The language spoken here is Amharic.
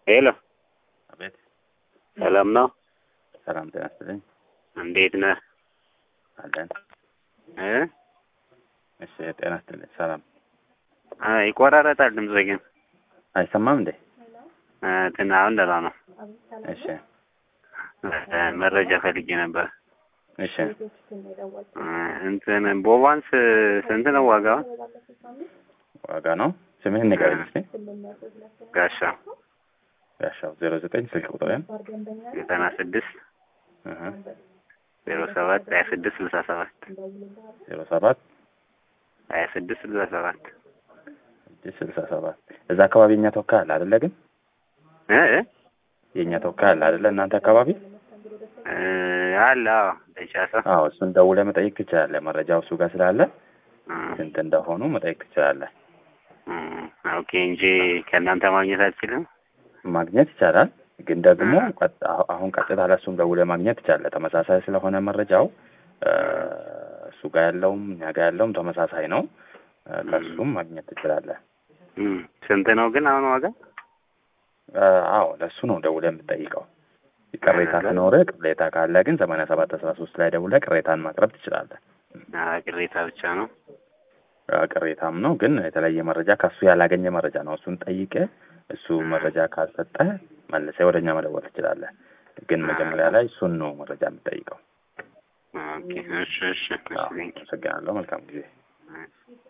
ሄሎ አቤት። ሰላም ነው? ሰላም ጤና ይስጥልኝ። እንዴት ነህ? አለን። እ እሺ ጤና ይስጥልኝ። ሰላም። ይቆራረጣል ድምፅህ ግን አይሰማም እንዴ? አሁን ደህና ነው። እሺ መረጃ ፈልጌ ነበር። እሺ ቦቫንስ ስንት ነው ዋጋው? ዋጋ ነው። ስምህን ንገረኝ እስኪ። ጋሻው 09 ስልክ ቁጥሬን 96 07 26 67 07 26 67 67 እዛ አካባቢ የኛ ተወካይ አለ አይደለ? ግን የኛ ተወካይ አለ አይደለ? እናንተ አካባቢ አለ። ደቻሳ እሱን ደውለህ መጠየቅ ትችላለህ። መረጃው እሱ ጋር ስላለ ስንት እንደሆኑ መጠየቅ ትችላለህ። ኦኬ እንጂ ከእናንተ ማግኘት አትችልም? ማግኘት ይቻላል፣ ግን ደግሞ አሁን ቀጥታ ለእሱም ደውለህ ማግኘት ትችላለህ። ተመሳሳይ ስለሆነ መረጃው እሱ ጋር ያለውም እኛ ጋር ያለውም ተመሳሳይ ነው። ከእሱም ማግኘት ትችላለህ። ስንት ነው ግን አሁን ዋጋ? ለእሱ ነው ደውለህ የምትጠይቀው። ቅሬታ ሲኖርህ፣ ቅሬታ ካለ ግን 8713 ላይ ደውለህ ቅሬታን ማቅረብ ትችላለህ። ቅሬታ ብቻ ነው? ቅሬታም ነው፣ ግን የተለየ መረጃ ከሱ ያላገኘ መረጃ ነው። እሱን ጠይቀህ እሱ መረጃ ካልሰጠህ መልሰህ ወደኛ መደወል ትችላለህ። ግን መጀመሪያ ላይ እሱን ነው መረጃ የምትጠይቀው። ኦኬ እሺ። አመሰግናለሁ። መልካም ጊዜ።